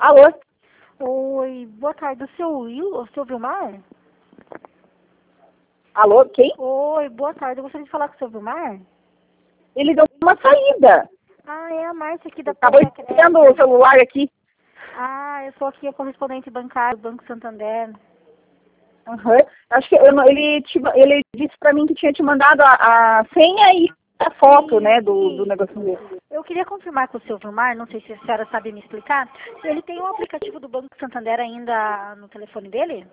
Alô? Oi, boa tarde. O seu Vilmar? Alô, quem? Oi, boa tarde. Eu gostaria de falar com o seu Vilmar. Ele deu uma saída. Ah, é a Márcia aqui da Acabou Porta tendo o celular aqui. Ah, eu sou aqui a correspondente bancária do Banco Santander. Aham. Acho que ele disse pra mim que tinha te mandado a senha e a foto, né, do negócio dele. Eu queria confirmar com o seu Vilmar, não sei se a senhora sabe me explicar. Ele tem um aplicativo do Banco Santander ainda no telefone dele?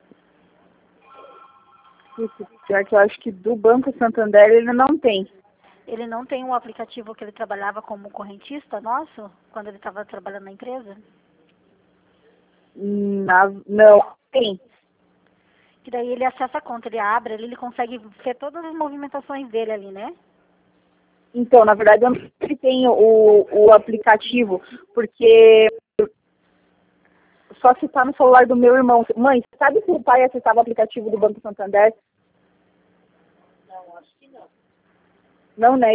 Já que eu acho que do Banco Santander ele não tem. Ele não tem um aplicativo que ele trabalhava como correntista nosso, quando ele estava trabalhando na empresa? Não, tem. Que daí ele acessa a conta, ele abre ali, ele consegue ver todas as movimentações dele ali, né? Então, na verdade, eu não sei se ele tem o aplicativo, porque só se tá no celular do meu irmão. Mãe, sabe se o pai acessava o aplicativo do Banco Santander? Não, acho que não. Não, né?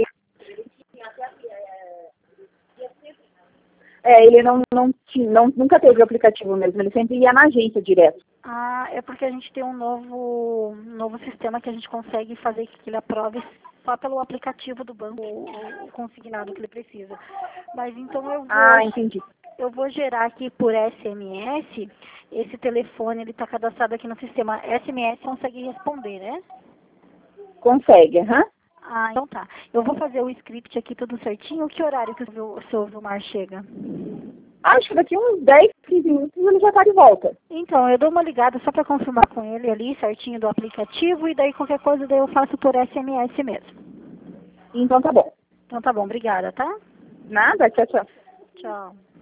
Ele nunca teve o aplicativo mesmo, ele sempre ia na agência direto. Ah, é porque a gente tem um novo sistema que a gente consegue fazer que ele aprove só pelo aplicativo do banco o consignado que ele precisa. Mas então Entendi. eu vou gerar aqui por SMS, esse telefone ele está cadastrado aqui no sistema. SMS consegue responder, né? Consegue, aham. Ah, então tá. Eu vou fazer o script aqui tudo certinho. Que horário que o seu Vilmar chega? Acho que daqui uns 10, 15 minutos ele já tá de volta. Então, eu dou uma ligada só para confirmar com ele ali certinho do aplicativo e daí qualquer coisa daí eu faço por SMS mesmo. Então tá bom. Então tá bom, obrigada, tá? Nada, tchau, tchau. Tchau.